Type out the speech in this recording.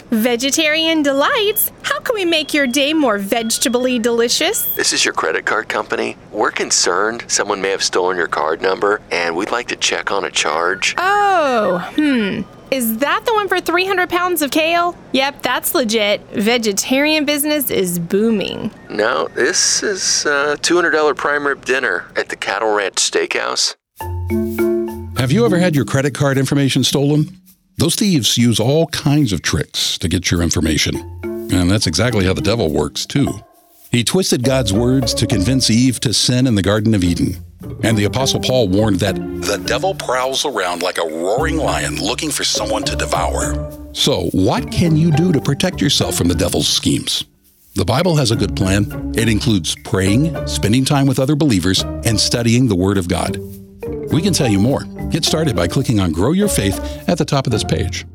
Vegetarian Delights? How can we make your day more vegetably delicious? This is your credit card company. We're concerned someone may have stolen your card number, and we'd like to check on a charge. Is that the one for 300 pounds of kale? Yep, that's legit. Vegetarian business is booming. No, this is a $200 prime rib dinner at the Cattle Ranch Steakhouse. Have you ever had your credit card information stolen? Those thieves use all kinds of tricks to get your information. And that's exactly how the devil works, too. He twisted God's words to convince Eve to sin in the Garden of Eden. And the Apostle Paul warned that the devil prowls around like a roaring lion looking for someone to devour. So, what can you do to protect yourself from the devil's schemes? The Bible has a good plan. It includes praying, spending time with other believers, and studying the Word of God. We can tell you more. Get started by clicking on Grow Your Faith at the top of this page.